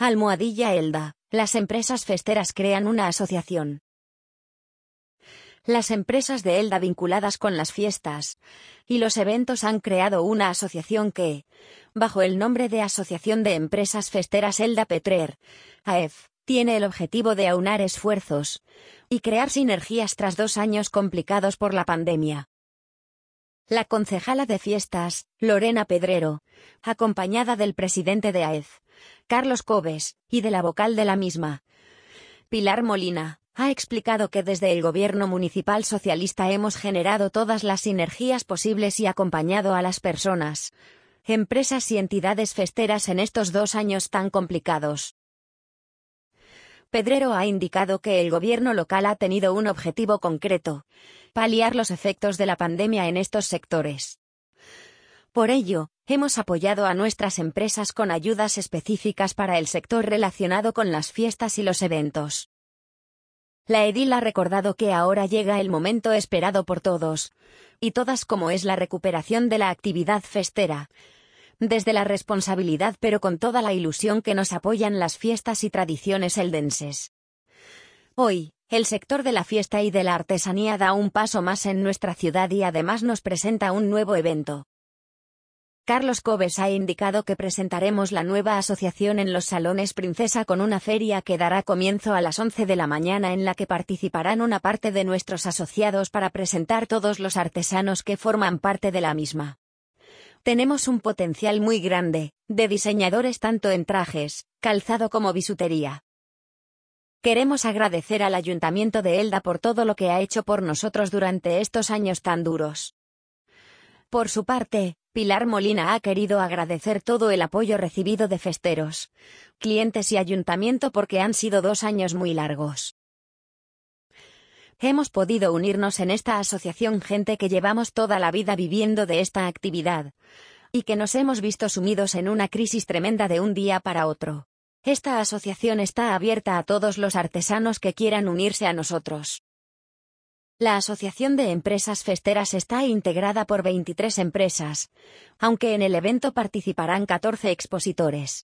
Almohadilla Elda, las empresas festeras crean una asociación. Las empresas de Elda vinculadas con las fiestas y los eventos han creado una asociación que, bajo el nombre de Asociación de Empresas Festeras Elda Petrer, AEF, tiene el objetivo de aunar esfuerzos y crear sinergias tras 2 años complicados por la pandemia. La concejala de fiestas, Lorena Pedrero, acompañada del presidente de AEF, Carlos Coves, y de la vocal de la misma, Pilar Molina, ha explicado que desde el gobierno municipal socialista hemos generado todas las sinergias posibles y acompañado a las personas, empresas y entidades festeras en estos 2 años tan complicados. Pedrero ha indicado que el gobierno local ha tenido un objetivo concreto: paliar los efectos de la pandemia en estos sectores. Por ello, hemos apoyado a nuestras empresas con ayudas específicas para el sector relacionado con las fiestas y los eventos. La edil ha recordado que ahora llega el momento esperado por todos y todas, como es la recuperación de la actividad festera, desde la responsabilidad pero con toda la ilusión que nos apoyan las fiestas y tradiciones eldenses. Hoy, el sector de la fiesta y de la artesanía da un paso más en nuestra ciudad y además nos presenta un nuevo evento. Carlos Coves ha indicado que presentaremos la nueva asociación en los Salones Princesa con una feria que dará comienzo a las 11 de la mañana en la que participarán una parte de nuestros asociados para presentar todos los artesanos que forman parte de la misma. Tenemos un potencial muy grande, de diseñadores tanto en trajes, calzado como bisutería. Queremos agradecer al Ayuntamiento de Elda por todo lo que ha hecho por nosotros durante estos años tan duros. Por su parte, Pilar Molina ha querido agradecer todo el apoyo recibido de festeros, clientes y ayuntamiento porque han sido 2 años muy largos. Hemos podido unirnos en esta asociación gente que llevamos toda la vida viviendo de esta actividad y que nos hemos visto sumidos en una crisis tremenda de un día para otro. Esta asociación está abierta a todos los artesanos que quieran unirse a nosotros. La Asociación de Empresas Festeras está integrada por 23 empresas, aunque en el evento participarán 14 expositores.